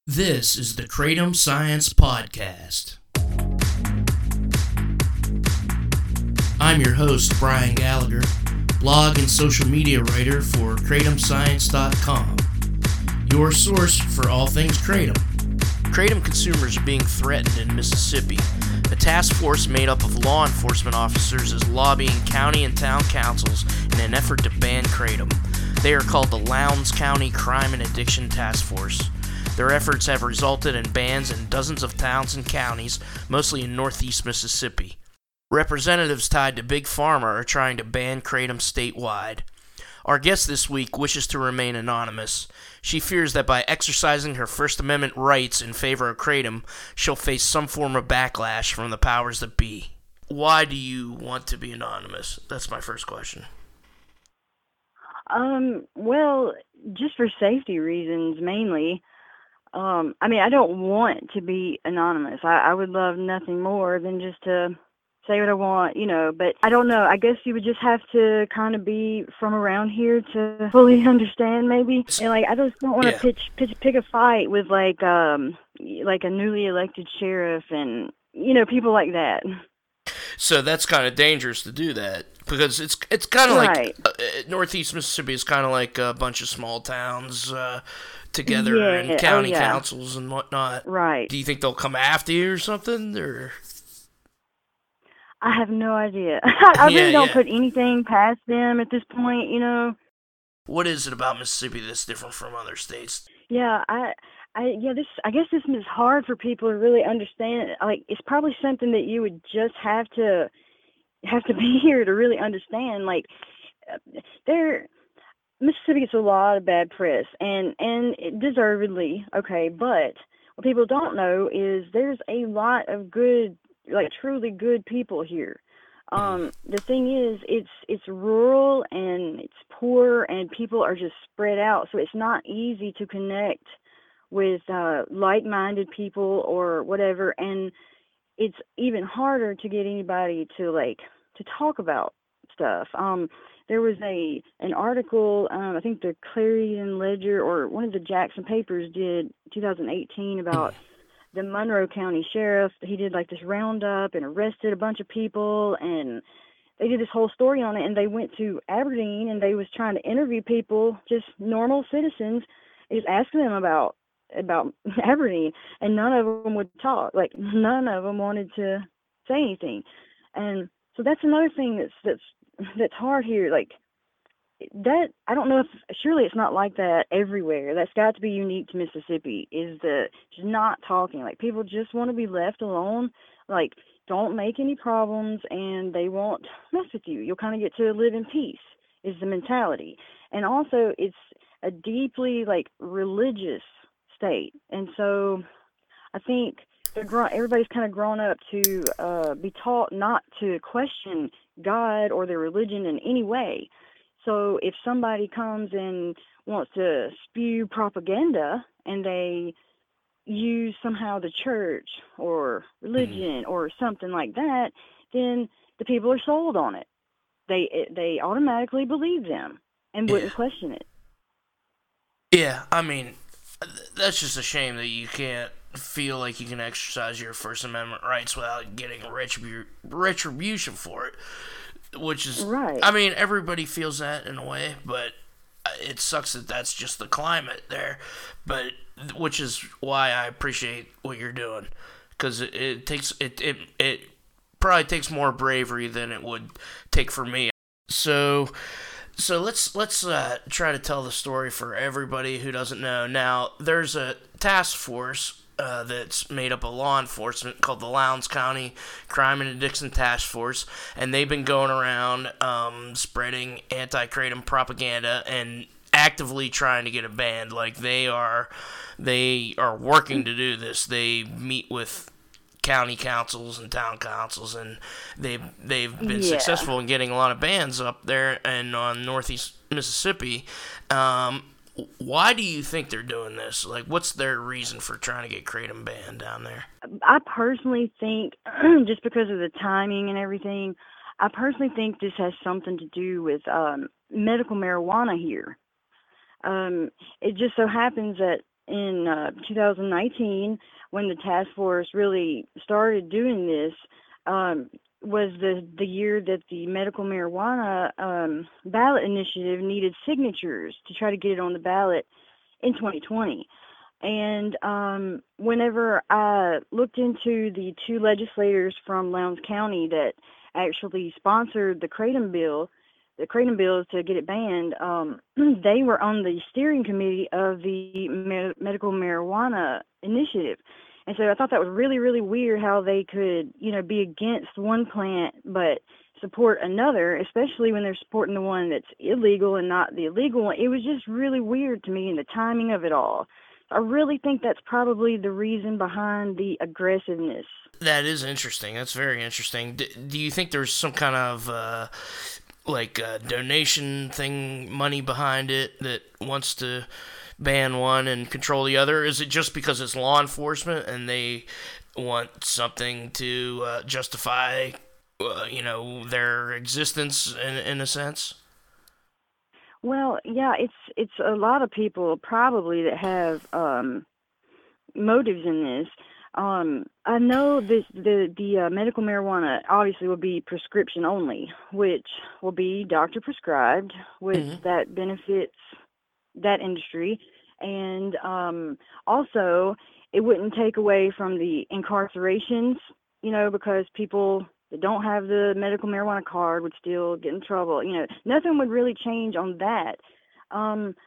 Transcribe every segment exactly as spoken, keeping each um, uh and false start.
This is the Kratom Science Podcast. I'm your host, Brian Gallagher, blog and social media writer for kratom science dot com, your source for all things Kratom. Kratom consumers are being threatened in Mississippi. A task force made up of law enforcement officers is lobbying county and town councils in an effort to ban Kratom. They are called the Lowndes County Crime and Addiction Task Force. Their efforts have resulted in bans in dozens of towns and counties, mostly in northeast Mississippi. Representatives tied to Big Pharma are trying to ban Kratom statewide. Our guest this week wishes to remain anonymous. She fears that by exercising her First Amendment rights in favor of Kratom, she'll face some form of backlash from the powers that be. Why do you want to be anonymous? That's my first question. Um, well, just for safety reasons, mainly. Um, I mean, I don't want to be anonymous. I, I would love nothing more than just to say what I want, you know, but I don't know. I guess you would just have to kind of be from around here to fully understand, maybe. And, like, I just don't want to Yeah. pitch, pitch, pick a fight with, like, um, like a newly elected sheriff and, you know, people like that. So that's kind of dangerous to do that, because it's it's kind of Right. like uh, uh, northeast Mississippi is kind of like a bunch of small towns uh, together Yeah. and Oh, county yeah. councils and whatnot. Right. Do you think they'll come after you or something? Or I have no idea. I Yeah, really don't yeah. put anything past them at this point, you know. what is it about Mississippi that's different from other states? Yeah, I, I, yeah, this, I guess this is hard for people to really understand. Like, it's probably something that you would just have to, have to be here to really understand. Like, uh, there, Mississippi gets a lot of bad press, and and it deservedly, okay. But what people don't know is there's a lot of good, like truly good people here. Um, the thing is, it's it's rural and it's poor, and people are just spread out, so it's not easy to connect with uh, like-minded people or whatever, and it's even harder to get anybody to like to talk about stuff. Um, there was a an article, um, I think the Clarion Ledger or one of the Jackson papers did twenty eighteen about the Monroe County Sheriff. He did like this roundup and arrested a bunch of people, and they did this whole story on it. And they went to Aberdeen and they was trying to interview people, just normal citizens, just asking them about about Aberdeen, and none of them would talk. Like none of them wanted to say anything. And so that's another thing that's that's that's hard here. Like that, I don't know if surely it's not like that everywhere. That's got to be unique to Mississippi. Is the just not talking. Like people just want to be left alone. Like don't make any problems, and they won't mess with you. You'll kind of get to live in peace. Is the mentality, and also it's a deeply like religious state, and so I think they're grown, everybody's kind of grown up to uh, be taught not to question God or their religion in any way. So if somebody comes and wants to spew propaganda and they use somehow the church or religion or something like that, then the people are sold on it. They it, they automatically believe them and wouldn't Yeah. question it. Yeah, I mean, th- that's just a shame that you can't feel like you can exercise your First Amendment rights without getting retribu- retribution for it. Which is, Right. I mean, everybody feels that in a way, but it sucks that that's just the climate there. But which is why I appreciate what you're doing, because it, it takes it, it it probably takes more bravery than it would take for me. So. So let's let's uh, try to tell the story for everybody who doesn't know. Now, there's a task force uh, that's made up of law enforcement called the Lowndes County Crime and Addiction Task Force, and they've been going around um, spreading anti-kratom propaganda and actively trying to get it banned. Like they are, they are working to do this. They meet with county councils and town councils, and they've they've been Yeah. successful in getting a lot of bans up there and on northeast Mississippi. Um, why do you think they're doing this? Like, what's their reason for trying to get kratom banned down there? I personally think, just because of the timing and everything, I personally think this has something to do with um, medical marijuana here. Um, it just so happens that in uh, two thousand nineteen, when the task force really started doing this, um, was the the year that the medical marijuana um, ballot initiative needed signatures to try to get it on the ballot in twenty twenty. And um, whenever I looked into the two legislators from Lowndes County that actually sponsored the Kratom bill, the Kratom bill to get it banned, um, they were on the steering committee of the me- medical marijuana initiative. And so I thought that was really, really weird how they could, you know, be against one plant but support another, especially when they're supporting the one that's illegal and not the illegal one. It was just really weird to me, and the timing of it all. I really think that's probably the reason behind the aggressiveness. That is interesting. That's very interesting. D- do you think there's some kind of uh, like uh, donation thing, money behind it that wants to ban one and control the other? Is it just because it's law enforcement and they want something to uh, justify, uh, you know, their existence in in a sense? Well, yeah, it's it's a lot of people probably that have um, motives in this. Um, I know this the the uh, medical marijuana obviously will be prescription only, which will be doctor prescribed, which Mm-hmm. that benefits that industry, and um, also it wouldn't take away from the incarcerations, you know, because people that don't have the medical marijuana card would still get in trouble. You know, nothing would really change on that. Um,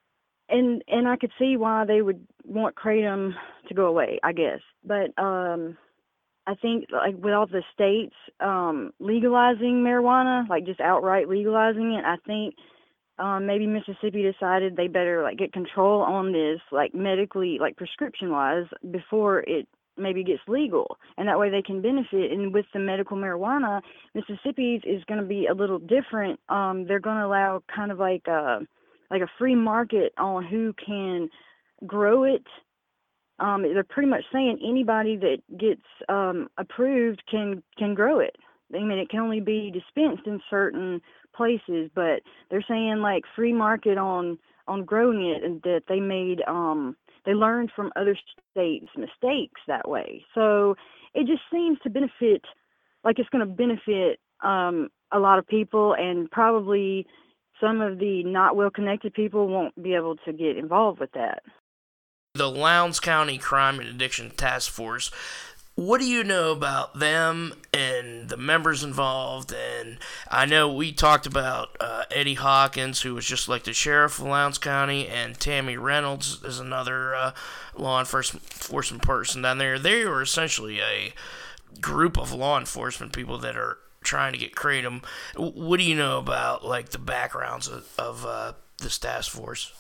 and and I could see why they would want kratom to go away, I guess. But um, I think like with all the states um, legalizing marijuana, like just outright legalizing it, I think um, maybe Mississippi decided they better like get control on this, like medically, like prescription wise, before it maybe gets legal, and that way they can benefit. And with the medical marijuana, Mississippi's is going to be a little different. Um, they're going to allow kind of like a like a free market on who can grow it. Um, they're pretty much saying anybody that gets um, approved can can grow it. I mean, it can only be dispensed in certain places, but they're saying like free market on on growing it, and that they made um, they learned from other states' mistakes that way. So it just seems to benefit, like it's going to benefit um, a lot of people, and probably some of the not well connected people won't be able to get involved with that. The Lowndes County Crime and Addiction Task Force. What do you know about them and the members involved? And I know we talked about uh, Eddie Hawkins, who was just like the sheriff of Lowndes County, and Tammy Reynolds is another uh, law enforcement person down there. They were essentially a group of law enforcement people that are trying to get kratom. What do you know about like the backgrounds of, of uh, this task force?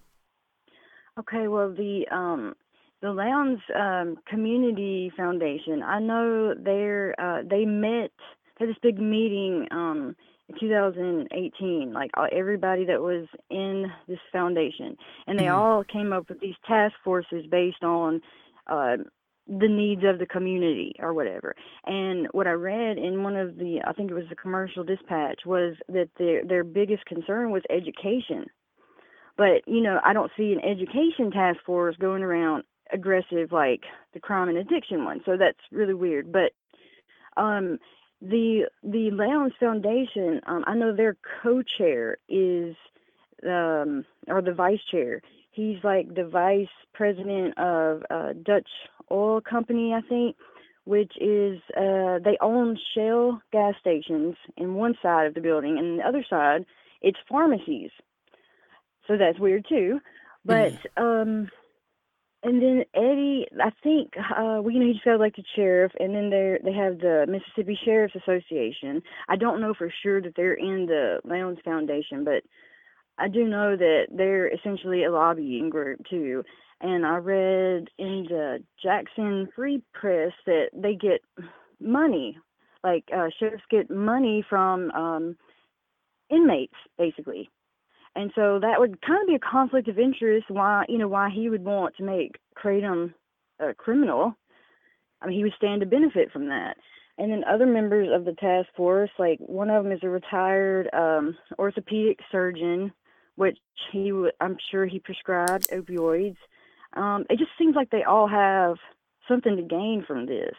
Okay, well, the um, the Lowndes um, Community Foundation, I know they're uh, they met had this big meeting um, in two thousand eighteen, like uh, everybody that was in this foundation, and they Mm-hmm. all came up with these task forces based on uh, the needs of the community or whatever. And what I read in one of the, I think it was the Commercial Dispatch, was that their their biggest concern was education. But, you know, I don't see an education task force going around aggressive like the crime and addiction one. So that's really weird. But um, the the Lowndes Foundation, um, I know their co-chair is, um, or the vice chair. He's like the vice president of uh, Dutch Oil Company, I think, which is, uh, they own Shell gas stations in one side of the building, and the other side, it's pharmacies. So that's weird too. But Mm-hmm. um and then Eddie, I think uh well, you know, he just got elected sheriff, and then they they have the Mississippi Sheriff's Association. I don't know for sure that they're in the Lowndes Foundation, but I do know that they're essentially a lobbying group too. And I read in the Jackson Free Press that they get money, like uh, sheriffs get money from um, inmates, basically. And so that would kind of be a conflict of interest. Why, you know, why he would want to make kratom a criminal. I mean, he would stand to benefit from that. And then other members of the task force, like one of them is a retired um, orthopedic surgeon, which he would, I'm sure he prescribed opioids. Um, it just seems like they all have something to gain from this.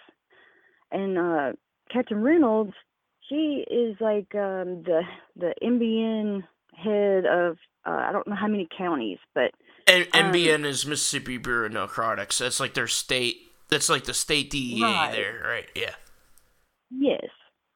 And uh, Captain Reynolds, she is like um, the the M B N head of uh, I don't know how many counties, but And um, M B N is Mississippi Bureau of Narcotics. That's like their state. That's like the state D E A right, there, right? Yeah. yes,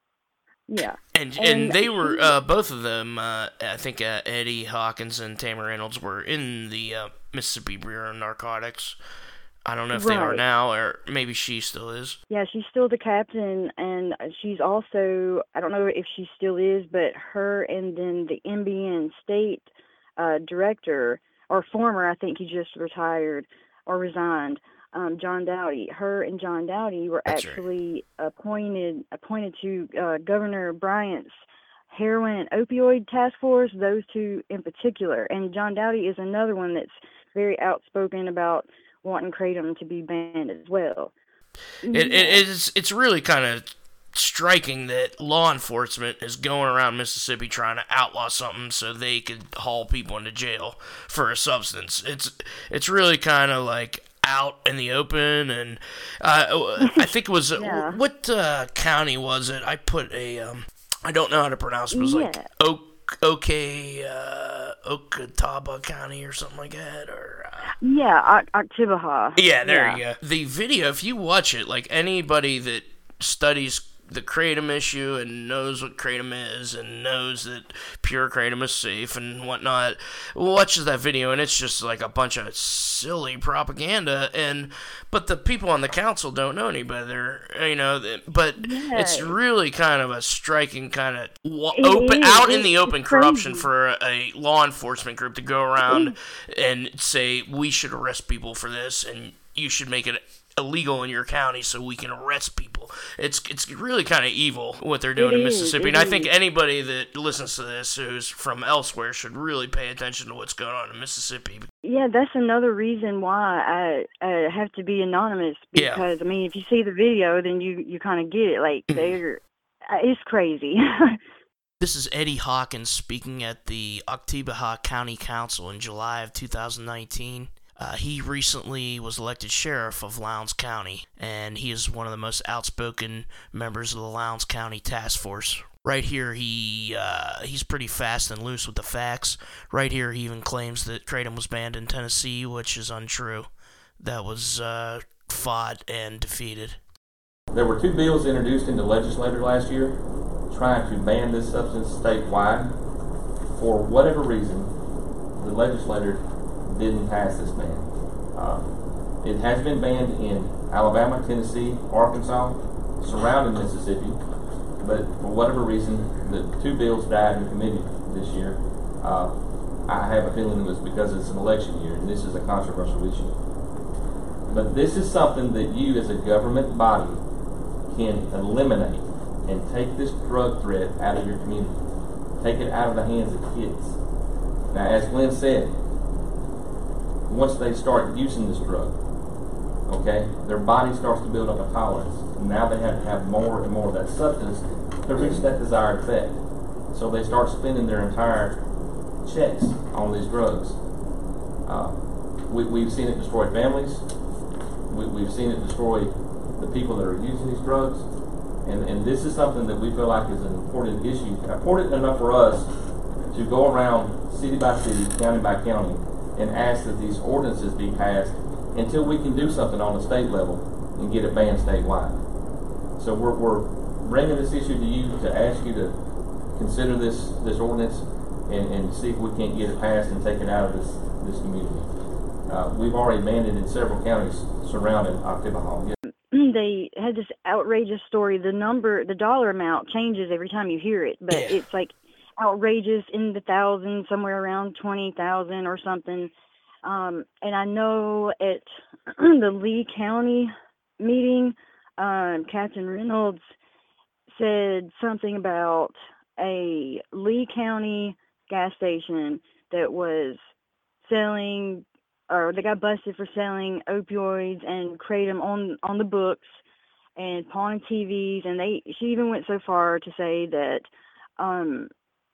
yeah, And and and they were she uh, both of them. Uh, I think uh, Eddie Hawkins and Tamara Reynolds were in the uh, Mississippi Bureau of Narcotics. I don't know if they are right. now, or maybe she still is. Yeah, she's still the captain, and she's also, I don't know if she still is, but her and then the M B N state uh, director, or former, I think he just retired or resigned, um, John Dowdy. Her and John Dowdy were That's right. actually appointed appointed to uh, Governor Bryant's heroin and opioid task force, those two in particular. And John Dowdy is another one that's very outspoken about wanting kratom to be banned as well. It, it Yeah. it's it's really kind of striking that law enforcement is going around Mississippi trying to outlaw something so they could haul people into jail for a substance. It's it's really kind of like out in the open, and uh, I think it was Yeah. what uh, county was it? I put a um, I don't know how to pronounce it. It was like Yeah. Oak. Okay, uh, Okataba County or something like that, or uh, Yeah. O- Octibaha. yeah, there Yeah. you go. The video, if you watch it, like anybody that studies the kratom issue and knows what kratom is and knows that pure kratom is safe and whatnot, watches that video and it's just like a bunch of silly propaganda. And but the people on the council don't know any better, you know. But it's Yes. really kind of a striking kind of wa- It open is. out in It, the it's open corruption crazy. for a, a law enforcement group to go around It, and say we should arrest people for this and you should make it illegal in your county so we can arrest people. It's it's really kind of evil what they're it doing in is. Mississippi, It and I think is. anybody that listens to this who's from elsewhere should really pay attention to what's going on in Mississippi. Yeah, that's another reason why I, I have to be anonymous Yeah. because, I mean, if you see the video, then you, you kind of get it. Like, they're, uh, it's crazy. This is Eddie Hawkins speaking at the Octibaha County Council in July of two thousand nineteen. Uh, he recently was elected sheriff of Lowndes County, and he is one of the most outspoken members of the Lowndes County Task Force. Right here, he uh, he's pretty fast and loose with the facts. Right here, he even claims that kratom was banned in Tennessee, which is untrue. That was uh, fought and defeated. There were two bills introduced into the legislature last year trying to ban this substance statewide. For whatever reason, the legislature didn't pass this ban. Uh, it has been banned in Alabama, Tennessee, Arkansas, surrounding Mississippi, but for whatever reason, the two bills died in committee this year. Uh, I have a feeling it was because it's an election year, and this is a controversial issue. But this is something that you, as a government body, can eliminate and take this drug threat out of your community. Take it out of the hands of kids. Now, as Glenn said, once they start using this drug, okay, their body starts to build up a tolerance. And now they have to have more and more of that substance to reach that desired effect. So they start spending their entire checks on these drugs. Uh, we, we've seen it destroy families. We, we've seen it destroy the people that are using these drugs. And, and this is something that we feel like is an important issue, important enough for us to go around city by city, county by county, and ask that these ordinances be passed until we can do something on the state level and get it banned statewide. So we're, we're bringing this issue to you to ask you to consider this this ordinance and, and see if we can't get it passed and take it out of this, this community. Uh, we've already banned it in several counties surrounding Octibaha. They had this outrageous story. The number, the dollar amount changes every time you hear it, but Yeah. it's like outrageous in the thousands, somewhere around twenty thousand or something. Um, and I know at the Lee County meeting, um, Captain Reynolds said something about a Lee County gas station that was selling, or they got busted for selling opioids and kratom on on the books and pawning T Vs. And they, she even went so far to say that um,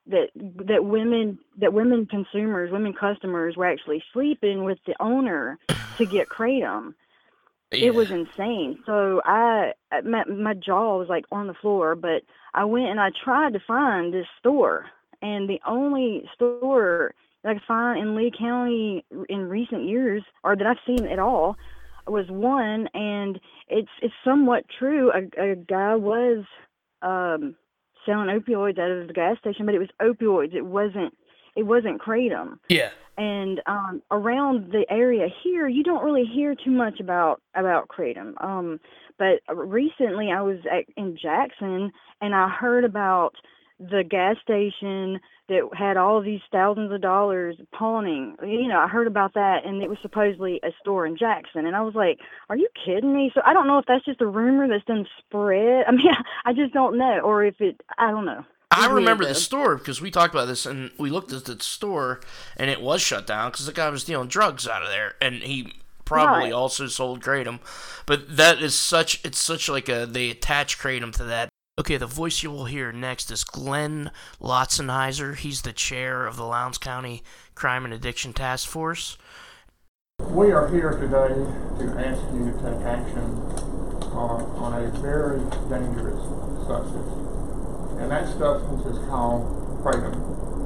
that that women that women consumers, women customers were actually sleeping with the owner to get kratom. Yeah. It was insane. So I my, my jaw was like on the floor, but I went and I tried to find this store, and the only store that I could find in Lee County in recent years, or that I've seen at all, was one, and it's it's somewhat true. A, a guy was um, selling opioids out of the gas station, but it was opioids. It wasn't it wasn't kratom. Yeah. And um, around the area here, you don't really hear too much about about kratom. Um, but recently, I was at, in Jackson, and I heard about the gas station that had all of these thousands of dollars pawning. You know, I heard about that, and it was supposedly a store in Jackson. And I was like, are you kidding me? So I don't know if that's just a rumor that's done spread. I mean, I just don't know. Or if it, I don't know. I remember the store because we talked about this, and we looked at the store, and it was shut down because the guy was dealing drugs out of there, and he probably right. also sold kratom. But that is such, it's such like a, they attach kratom to that. Okay, the voice you will hear next is Glenn Lotzenheiser. He's the chair of the Lowndes County Crime and Addiction Task Force. We are here today to ask you to take action on, on a very dangerous substance, and that substance is called kratom.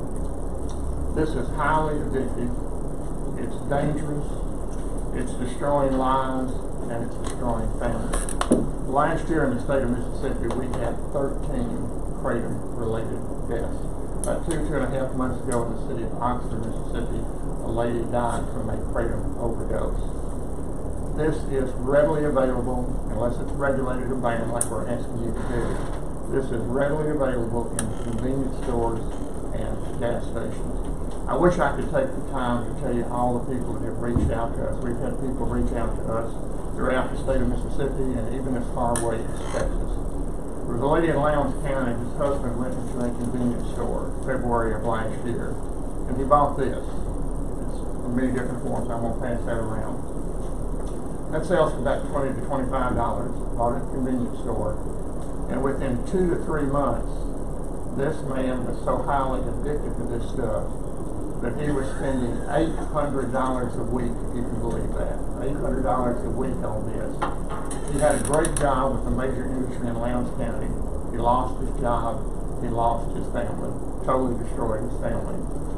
This is highly addictive, it's dangerous, it's destroying lives, and it's destroying families. Last year in the state of Mississippi, we had thirteen kratom-related deaths. About two, two and a half months ago in the city of Oxford, Mississippi, a lady died from a kratom overdose. This is readily available, unless it's regulated or banned like we're asking you to do. This is readily available in convenience stores and gas stations. I wish I could take the time to tell you all the people that have reached out to us. We've had people reach out to us throughout the state of Mississippi and even as far away as Texas. There was a lady in Lowndes County whose husband went into a convenience store February of last year, and he bought this. It's in many different forms. I'm going to pass that around. That sells for about twenty to twenty-five dollars. Bought it at a convenience store, and within two to three months, this man was so highly addicted to this stuff that he was spending eight hundred dollars a week, if you can believe that. eight hundred dollars a week on this. He had a great job with a major industry in Lowndes County. He lost his job. He lost his family. Totally destroyed his family.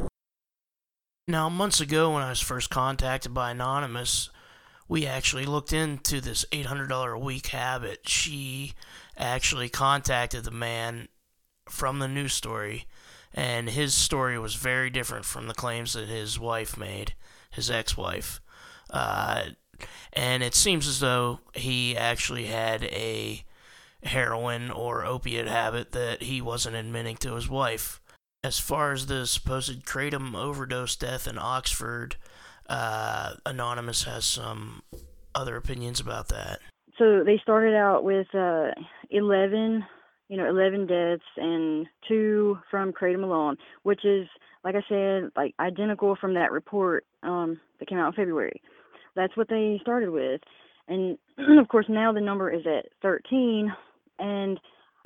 Now, months ago when I was first contacted by Anonymous, we actually looked into this eight hundred dollars a week habit. She actually contacted the man from the news story, and his story was very different from the claims that his wife made, his ex-wife. Uh, and it seems as though he actually had a heroin or opiate habit that he wasn't admitting to his wife. As far as the supposed kratom overdose death in Oxford, uh, Anonymous has some other opinions about that. So they started out with uh, eleven you know, eleven deaths and two from kratom alone, which is, like I said, like identical from that report um, that came out in February. That's what they started with. And, of course, now the number is at thirteen. And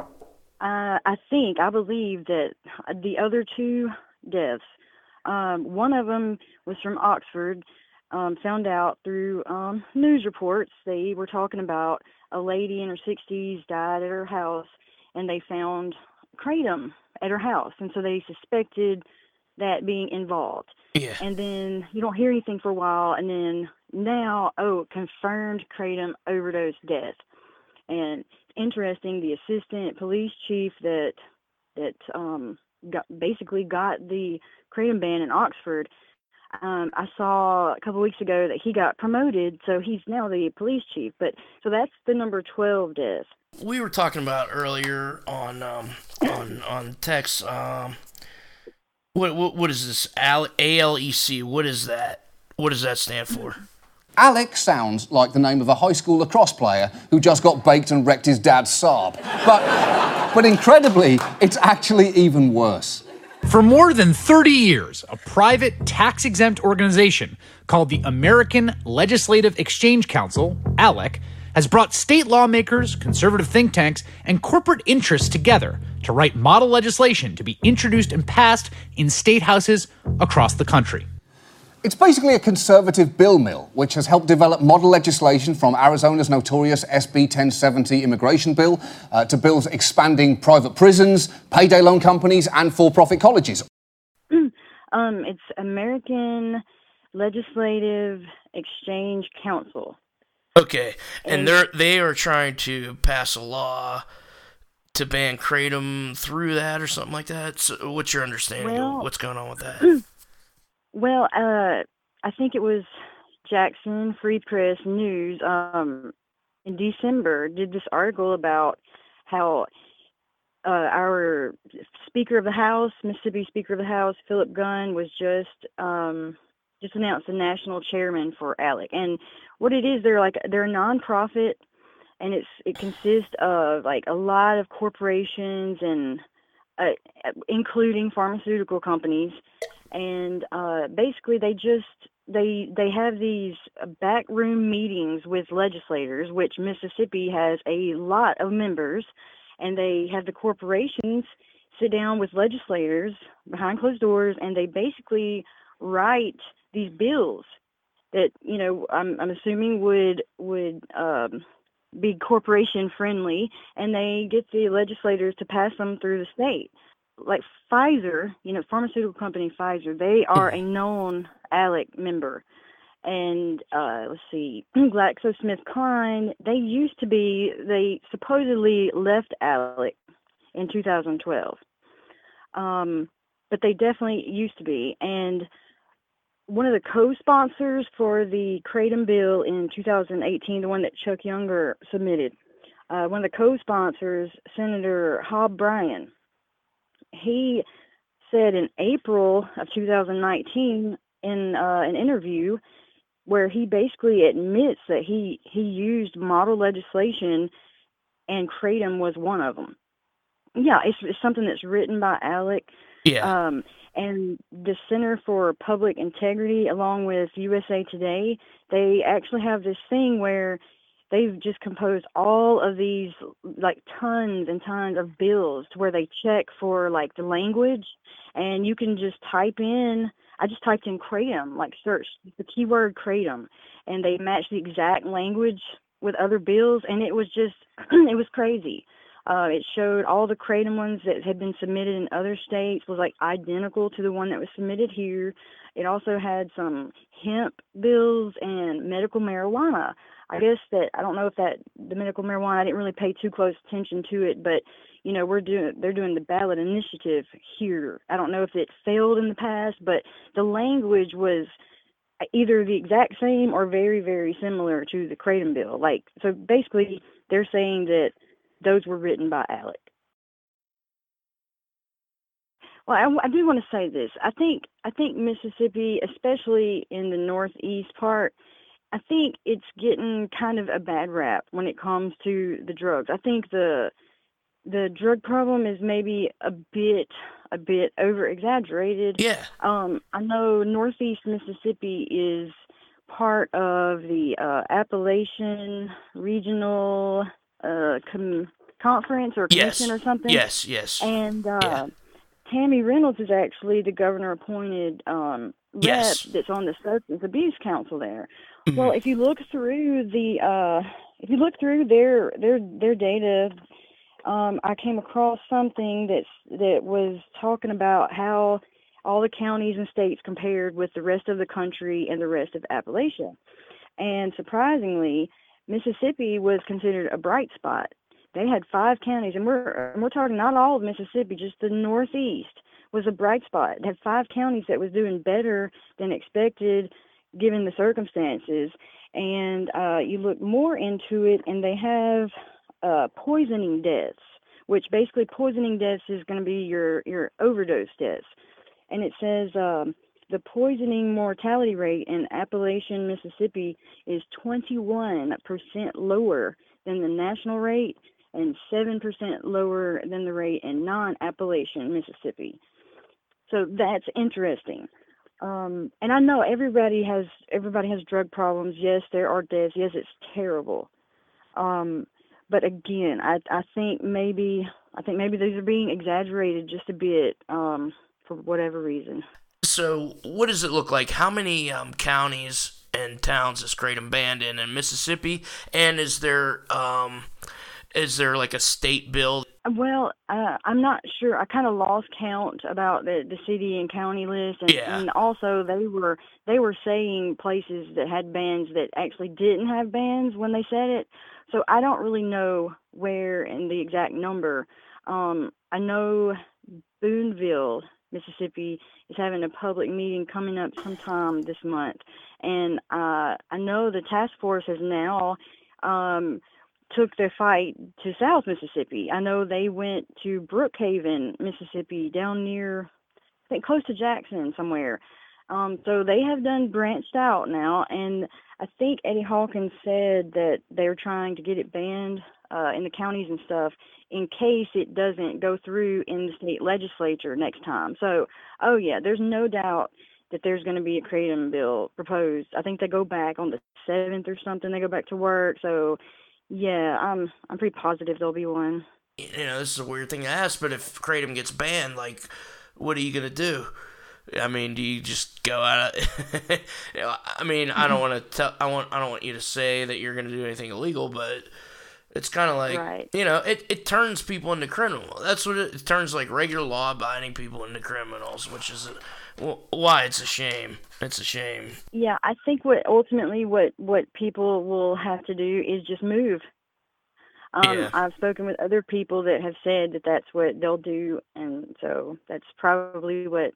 I, I think, I believe that the other two deaths, um, one of them was from Oxford, um, found out through um, news reports. They were talking about a lady in her sixties died at her house, and they found kratom at her house. And so they suspected that being involved. Yeah. And then you don't hear anything for a while, and then now, oh, confirmed kratom overdose death. And interesting, the assistant police chief that that um, got basically got the kratom ban in Oxford, um, I saw a couple weeks ago that he got promoted, so he's now the police chief. But so that's the number twelve death. We were talking about earlier on um, on on text. Um, what what what is this? A L E C. What is that? What does that stand for? Alec sounds like the name of a high school lacrosse player who just got baked and wrecked his dad's Saab. But, but incredibly, it's actually even worse. For more than thirty years, a private, tax-exempt organization called the American Legislative Exchange Council, ALEC, has brought state lawmakers, conservative think tanks, and corporate interests together to write model legislation to be introduced and passed in state houses across the country. It's basically a conservative bill mill, which has helped develop model legislation from Arizona's notorious S B ten seventy immigration bill uh, to bills expanding private prisons, payday loan companies, and for-profit colleges. Um, it's American Legislative Exchange Council. Okay, and they're they are trying to pass a law to ban kratom through that or something like that. So what's your understanding Well, of what's going on with that? Well, uh, I think it was Jackson Free Press News um, in December did this article about how uh, our Speaker of the House, Mississippi Speaker of the House, Philip Gunn, was just um, just announced the national chairman for ALEC. And what it is, they're like they're a nonprofit, and it's it consists of like a lot of corporations and uh, including pharmaceutical companies. And uh, basically, they just they they have these backroom meetings with legislators, which Mississippi has a lot of members, and they have the corporations sit down with legislators behind closed doors, and they basically write these bills that you know I'm I'm assuming would would um, be corporation friendly, and they get the legislators to pass them through the state. Like Pfizer, you know, pharmaceutical company Pfizer, they are a known ALEC member. And uh, let's see, GlaxoSmithKline, they used to be, they supposedly left ALEC in two thousand twelve. Um, but they definitely used to be. And one of the co-sponsors for the Kratom bill in two thousand eighteen, the one that Chuck Younger submitted, uh, one of the co-sponsors, Senator Hob Bryan, he said in April of two thousand nineteen in uh, an interview where he basically admits that he, he used model legislation and Kratom was one of them. Yeah, it's, it's something that's written by ALEC. Yeah. Um, and the Center for Public Integrity, along with U S A Today, they actually have this thing where they've just composed all of these, like, tons and tons of bills to where they check for, like, the language, and you can just type in, I just typed in Kratom, like, search the keyword Kratom, and they match the exact language with other bills, and it was just, it was crazy. Uh, it showed all the Kratom ones that had been submitted in other states was, like, identical to the one that was submitted here. It also had some hemp bills and medical marijuana. I guess that, I don't know if that, the medical marijuana, I didn't really pay too close attention to it, but, you know, we're doing, they're doing the ballot initiative here. I don't know if it failed in the past, but the language was either the exact same or very, very similar to the Kratom bill. Like, so basically, they're saying that those were written by ALEC. Well, I, I do want to say this. I think, I think Mississippi, especially in the northeast part, I think it's getting kind of a bad rap when it comes to the drugs. I think the the drug problem is maybe a bit a bit over exaggerated. Yeah. Um, I know Northeast Mississippi is part of the uh, Appalachian Regional uh, com- Conference or Yes. Commission or something. Yes, yes. And uh, Yeah. Tammy Reynolds is actually the governor-appointed um, rep Yes. that's on the Substance Abuse Council there. Mhm. Well, if you look through the uh, if you look through their their their data, um, I came across something that's that was talking about how all the counties and states compared with the rest of the country and the rest of Appalachia. And surprisingly, Mississippi was considered a bright spot. They had five counties, and we're and we're talking not all of Mississippi, just the Northeast was a bright spot. It had five counties that was doing better than expected, given the circumstances. And uh, you look more into it, and they have uh, poisoning deaths, which basically poisoning deaths is going to be your, your overdose deaths. And it says um, the poisoning mortality rate in Appalachian, Mississippi is twenty-one percent lower than the national rate and seven percent lower than the rate in non-Appalachian Mississippi. So that's interesting. Um, and I know everybody has everybody has drug problems. Yes, there are deaths. Yes, it's terrible. Um, but again, I I think maybe I think maybe these are being exaggerated just a bit um, for whatever reason. So, what does it look like? How many um, counties and towns is Kratom banned in in Mississippi? And is there um, is there like a state bill? Well, uh, I'm not sure. I kind of lost count about the, the city and county list, and, Yeah. and also they were they were saying places that had bans that actually didn't have bans when they said it. So I don't really know where and the exact number. Um, I know Boonville, Mississippi, is having a public meeting coming up sometime this month, and uh, I know the task force has now um, took their fight to South Mississippi. I know they went to Brookhaven, Mississippi, down near, I think, close to Jackson somewhere. Um, so they have done branched out now, and I think Eddie Hawkins said that they're trying to get it banned uh, in the counties and stuff in case it doesn't go through in the state legislature next time. So, oh yeah, there's no doubt that there's going to be a Kratom bill proposed. I think they go back on the seventh or something. They go back to work. So, yeah, I'm I'm pretty positive there'll be one. You know, this is a weird thing to ask, but if Kratom gets banned, like, what are you gonna do? I mean, do you just go out of... you know, I mean, I don't want to tell... I want. I don't want you to say that you're gonna do anything illegal, but it's kind of like, right. you know, it, it turns people into criminals. That's what it, it turns, like, regular law-abiding people into criminals, which is a, well, why it's a shame. It's a shame. Yeah, I think what ultimately what what people will have to do is just move. Um, Yeah. I've spoken with other people that have said that that's what they'll do, and so that's probably what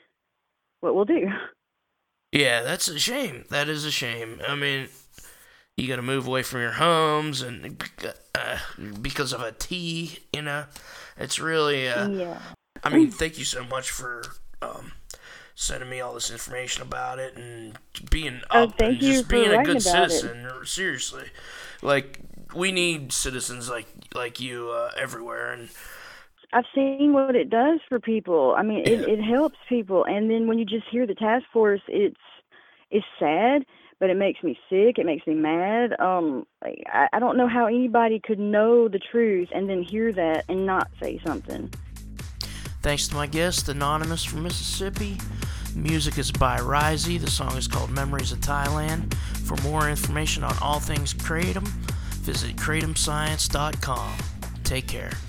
what we'll do. Yeah, that's a shame. That is a shame. I mean, you got to move away from your homes, and uh, because of a tea, you know, it's really. Uh, Yeah. I mean, thank you so much for um, sending me all this information about it and being Oh, up thank and you just for being a writing good about it. citizen. Seriously, like we need citizens like like you uh, everywhere, and. I've seen what it does for people. I mean, it, it helps people. And then when you just hear the task force, it's it's sad, but it makes me sick. It makes me mad. Um, I, I don't know how anybody could know the truth and then hear that and not say something. Thanks to my guest, Anonymous from Mississippi. Music is by Risey. The song is called Memories of Thailand. For more information on all things Kratom, visit kratom science dot com. Take care.